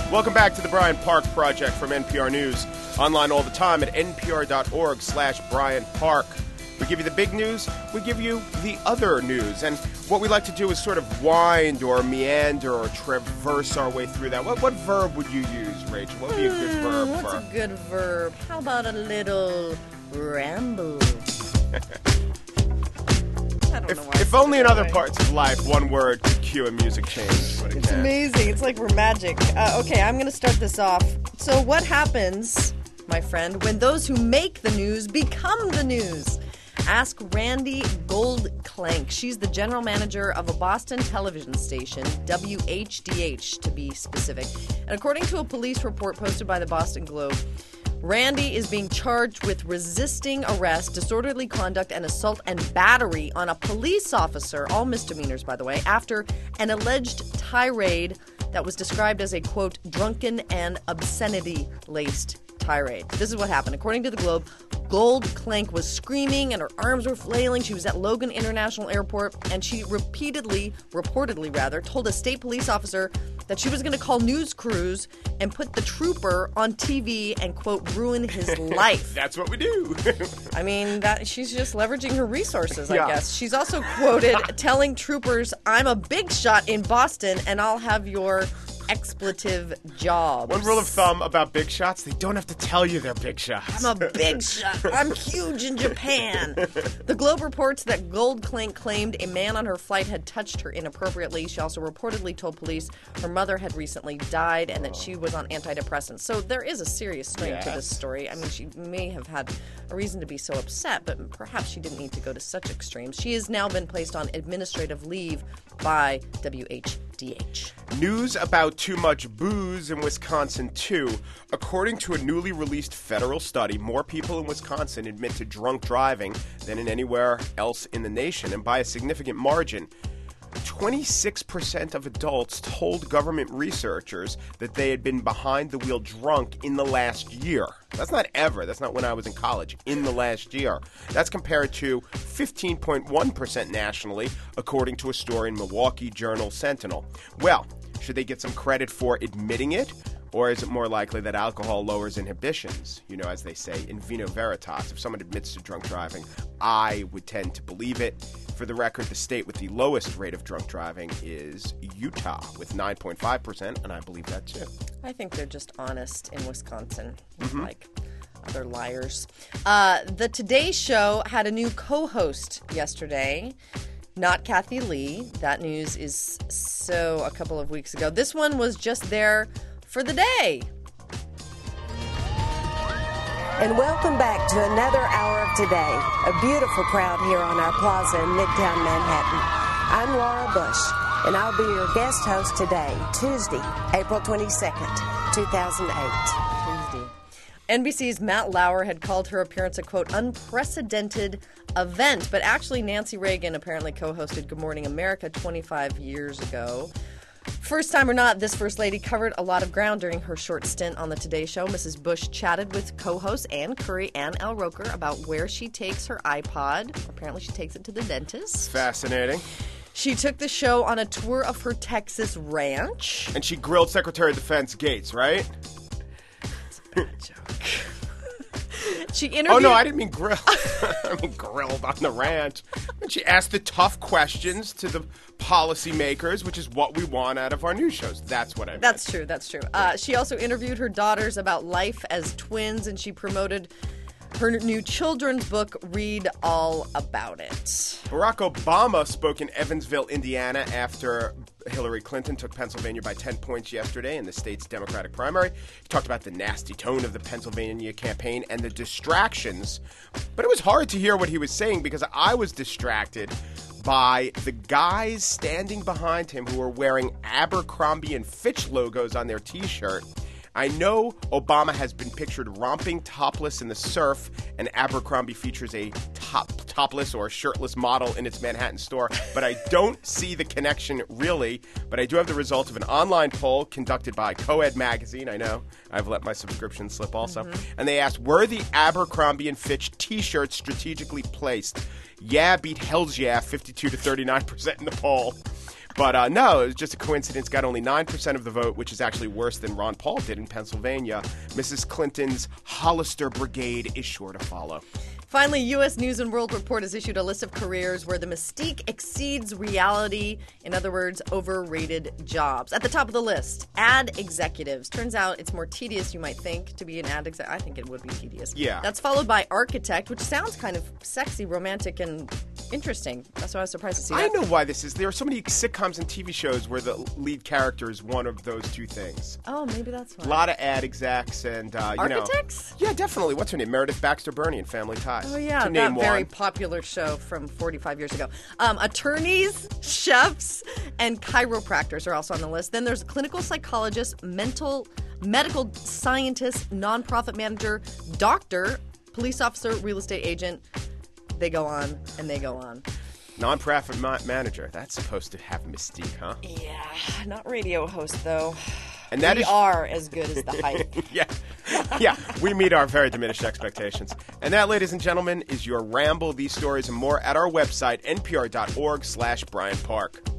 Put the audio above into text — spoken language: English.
Welcome back to the Brian Park Project from NPR News. Online all the time at npr.org/Brian Park. We give you the big news, we give you the other news. And what we like to do is sort of wind or meander or traverse our way through that. What verb would you use, Rachel? What would be a good verb for? What's a good verb? How about a little ramble? If only in other parts of life one word could cue a music change. But it's amazing. It's like we're magic. Okay, I'm going to start this off. So what happens, my friend, when those who make the news become the news? Ask Randy Goldklank. She's the general manager of a Boston television station, WHDH to be specific. And according to a police report posted by the Boston Globe, Randy is being charged with resisting arrest, disorderly conduct, and assault and battery on a police officer, all misdemeanors, by the way, after an alleged tirade that was described as a, quote, drunken and obscenity-laced tirade. This is what happened. According to the Globe, Goldklank was screaming and her arms were flailing. She was at Logan International Airport, and she reportedly told a state police officer that she was going to call news crews and put the trooper on TV and, quote, ruin his life. That's what we do. I mean, she's just leveraging her resources, I guess. She's also quoted telling troopers, I'm a big shot in Boston and I'll have your expletive jobs. One rule of thumb about big shots, they don't have to tell you they're big shots. I'm a big shot. I'm huge in Japan. The Globe reports that Goldklank claimed a man on her flight had touched her inappropriately. She also reportedly told police her mother had recently died and that she was on antidepressants. So there is a serious string to this story. I mean, she may have had a reason to be so upset, but perhaps she didn't need to go to such extremes. She has now been placed on administrative leave by WHDH. News about too much booze in Wisconsin, too. According to a newly released federal study, more people in Wisconsin admit to drunk driving than in anywhere else in the nation, and by a significant margin. 26% of adults told government researchers that they had been behind the wheel drunk in the last year. That's not ever. That's not when I was in college. In the last year. That's compared to 15.1% nationally, according to a story in Milwaukee Journal Sentinel. Well, should they get some credit for admitting it? Or is it more likely that alcohol lowers inhibitions? You know, as they say, in vino veritas. If someone admits to drunk driving, I would tend to believe it. For the record, the state with the lowest rate of drunk driving is Utah with 9.5%, and I believe that too. I think they're just honest in Wisconsin, like other liars. The Today Show had a new co-host yesterday. Not Kathy Lee. That news is a couple of weeks ago. This one was just there for the day. And welcome back to another hour of Today. A beautiful crowd here on our plaza in Midtown Manhattan. I'm Laura Bush, and I'll be your guest host today, Tuesday, April 22nd, 2008. Tuesday. NBC's Matt Lauer had called her appearance a, quote, unprecedented event. But actually, Nancy Reagan apparently co-hosted Good Morning America 25 years ago. First time or not, this First Lady covered a lot of ground during her short stint on the Today Show. Mrs. Bush chatted with co-hosts Ann Curry and Al Roker about where she takes her iPod. Apparently she takes it to the dentist. Fascinating. She took the show on a tour of her Texas ranch. And she grilled Secretary of Defense Gates, right? That's a bad joke. She interviewed... Oh, no, I didn't mean grilled. I mean grilled on the ranch. And she asked the tough questions to the policymakers, which is what we want out of our news shows. That's what I meant. That's true. She also interviewed her daughters about life as twins, and she promoted her new children's book, Read All About It. Barack Obama spoke in Evansville, Indiana, after Hillary Clinton took Pennsylvania by 10 points yesterday in the state's Democratic primary. He talked about the nasty tone of the Pennsylvania campaign and the distractions. But it was hard to hear what he was saying because I was distracted by the guys standing behind him who were wearing Abercrombie and Fitch logos on their T-shirt. I know Obama has been pictured romping topless in the surf, and Abercrombie features a topless or shirtless model in its Manhattan store, but I don't see the connection really. But I do have the results of an online poll conducted by Coed Magazine. I know, I've let my subscription slip also. And they asked, were the Abercrombie and Fitch T-shirts strategically placed? Yeah beat Hell's Yeah 52 to 39% in the poll. But no, it was just a coincidence. Got only 9% of the vote, which is actually worse than Ron Paul did in Pennsylvania. Mrs. Clinton's Hollister Brigade is sure to follow. Finally, U.S. News and World Report has issued a list of careers where the mystique exceeds reality. In other words, overrated jobs. At the top of the list, ad executives. Turns out it's more tedious, you might think, to be an ad executive. I think it would be tedious. Yeah. That's followed by architect, which sounds kind of sexy, romantic, and interesting. That's why I was surprised to see that. I know why this is. There are so many sitcoms and TV shows where the lead character is one of those two things. Oh, maybe that's why. A lot of ad execs and, Architects? Yeah, definitely. What's her name? Meredith Baxter Burney in Family Ties. Oh, yeah, to that name very one. popular show from 45 years ago. Attorneys, chefs, and chiropractors are also on the list. Then there's clinical psychologist, medical scientist, nonprofit manager, doctor, police officer, real estate agent. They go on and they go on. Nonprofit manager. That's supposed to have mystique, huh? Yeah, not radio host, though. And that we is are as good as the hype. Yeah, we meet our very diminished expectations. And that, ladies and gentlemen, is your ramble. These stories and more at our website, npr.org/Brian Park.